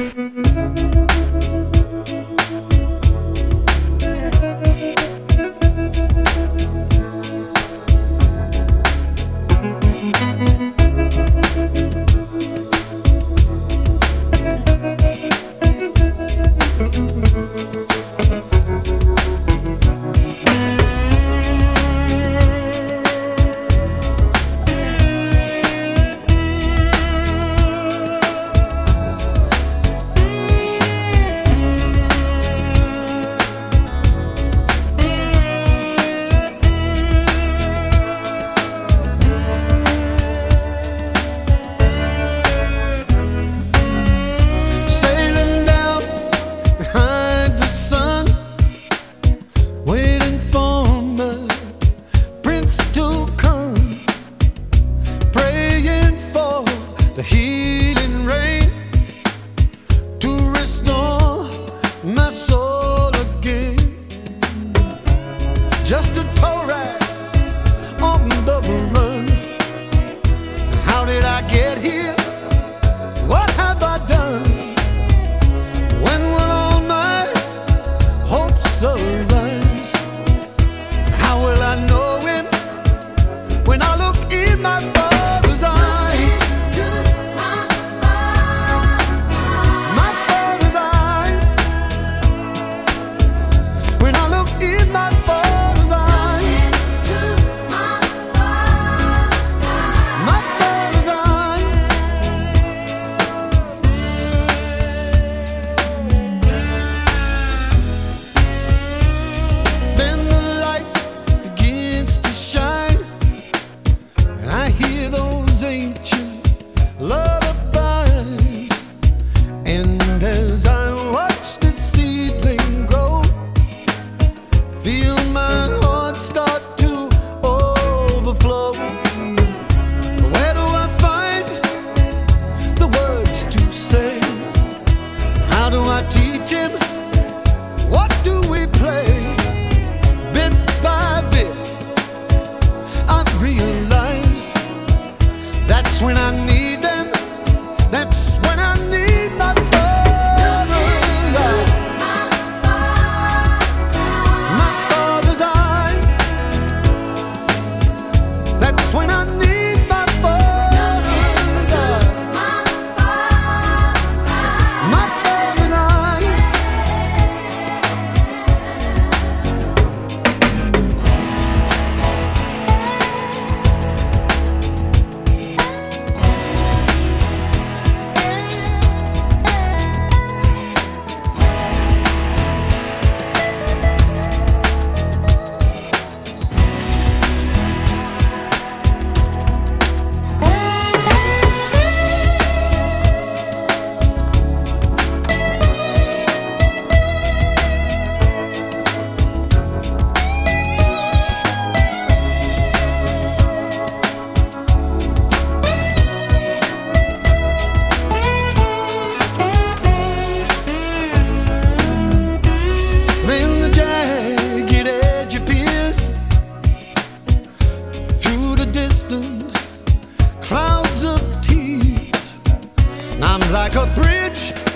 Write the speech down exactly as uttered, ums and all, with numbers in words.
The healing rain to restore my soul again. Just a tow ride on the run. How did I get here? What have I done? When will all my hopes arise? How will I know him when I look in my Father's eyes? How do I teach him? What do we play? Bit by bit, I've realized that's when I need them. That's when I need my Father's eyes. My Father's eyes. That's when I need my Father's eyes. Clouds of tears, I'm like a bridge